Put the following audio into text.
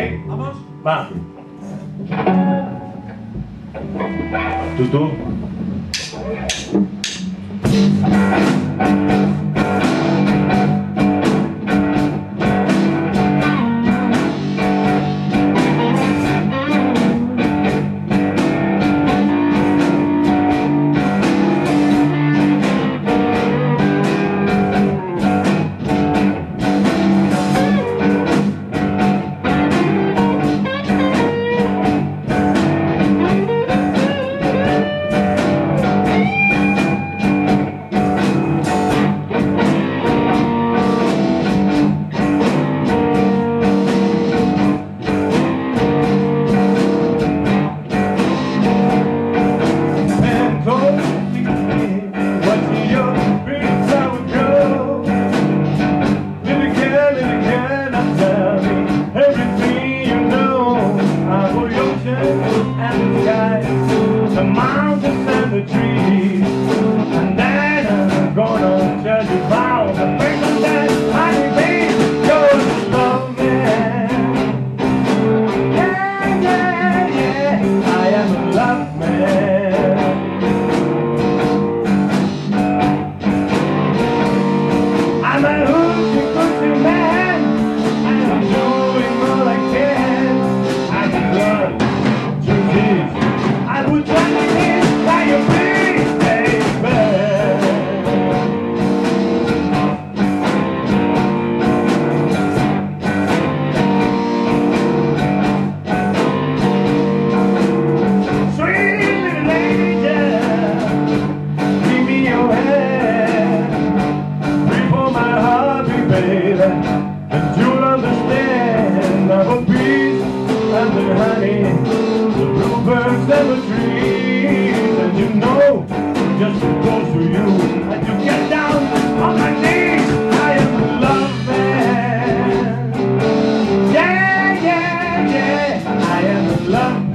Hey! Vamos. Va. Tú. The mountains and the trees, and then I'm gonna tell you about the person that I made yours love me. Yeah, I am a love man. I'm a hoochie man, and I'm doing all I can. I can run to this. I would try to inspire you, please, baby. Sweet little angel, give me your hand. Pray for my heartbeat, baby, and you'll understand. I'm a peace and the honey, the bluebirds and the trees, and you know, just to close to you, and to get down on my knees. I am a love man. Yeah, I am a love man.